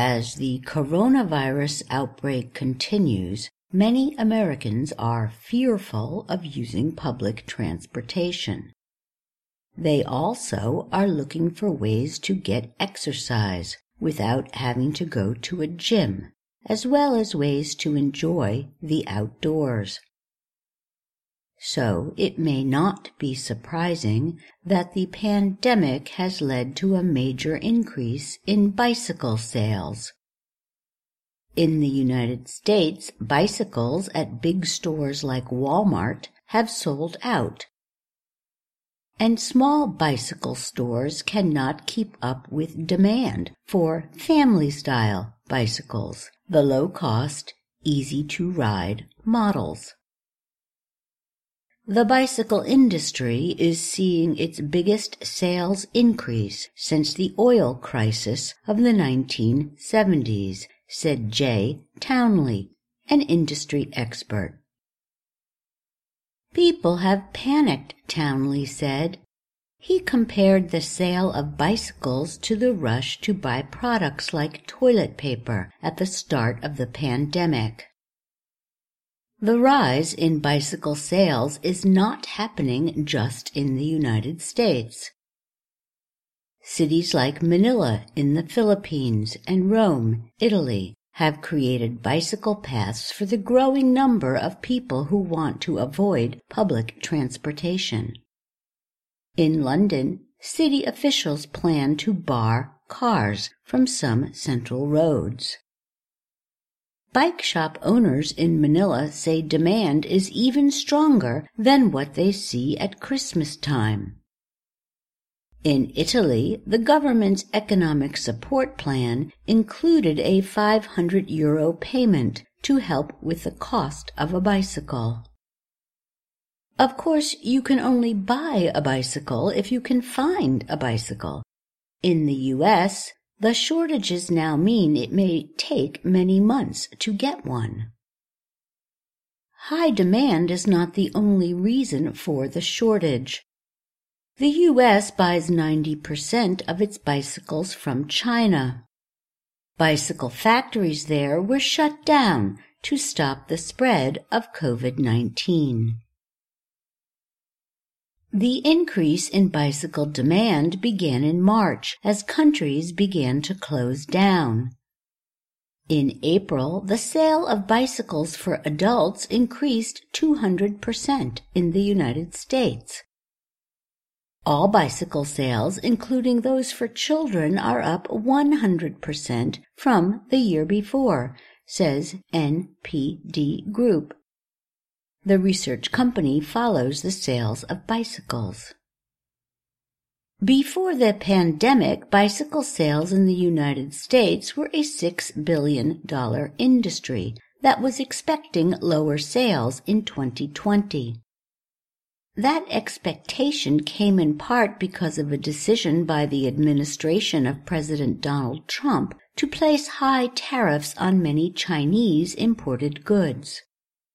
As the coronavirus outbreak continues, many Americans are fearful of using public transportation. They also are looking for ways to get exercise without having to go to a gym, as well as ways to enjoy the outdoors. So it may not be surprising that the pandemic has led to a major increase in bicycle sales. In the United States, bicycles at big stores like Walmart have sold out, and small bicycle stores cannot keep up with demand for family-style bicycles, the low-cost, easy-to-ride models. The bicycle industry is seeing its biggest sales increase since the oil crisis of the 1970s, said Jay Townley, an industry expert. People have panicked, Townley said. He compared the sale of bicycles to the rush to buy products like toilet paper at the start of the pandemic. The rise in bicycle sales is not happening just in the United States. Cities like Manila in the Philippines and Rome, Italy, have created bicycle paths for the growing number of people who want to avoid public transportation. In London, city officials plan to bar cars from some central roads. Bike shop owners in Manila say demand is even stronger than what they see at Christmas time. In Italy, the government's economic support plan included a €500 payment to help with the cost of a bicycle. Of course, you can only buy a bicycle if you can find a bicycle. In the U.S., the shortages now mean it may take many months to get one. High demand is not the only reason for the shortage. The U.S. buys 90% of its bicycles from China. Bicycle factories there were shut down to stop the spread of COVID-19. The increase in bicycle demand began in March as countries began to close down. In April, the sale of bicycles for adults increased 200% in the United States. All bicycle sales, including those for children, are up 100% from the year before, says NPD Group. The research company follows the sales of bicycles. Before the pandemic, bicycle sales in the United States were a $6 billion industry that was expecting lower sales in 2020. That expectation came in part because of a decision by the administration of President Donald Trump to place high tariffs on many Chinese imported goods.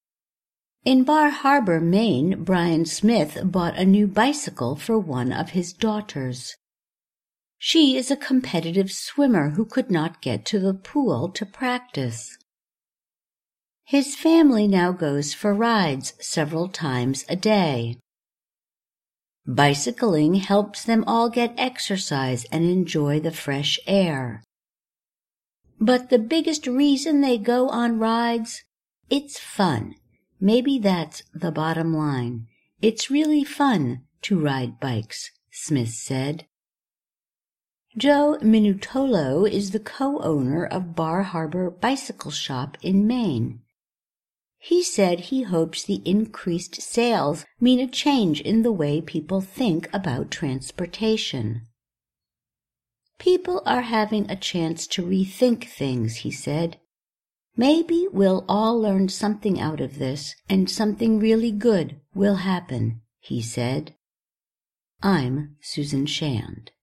In Bar Harbor, Maine, Brian Smith bought a new bicycle for one of his daughters. She is a competitive swimmer who could not get to the pool to practice. His family now goes for rides several times a day. Bicycling helps them all get exercise and enjoy the fresh air. But the biggest reason they go on rides? It's fun. Maybe that's the bottom line. It's really fun to ride bikes, Smith said. Joe Minutolo is the co-owner of Bar Harbor Bicycle Shop in Maine. He said he hopes the increased sales mean a change in the way people think about transportation. People are having a chance to rethink things, he said. Maybe we'll all learn something out of this, and something really good will happen, he said. I'm Susan Shand.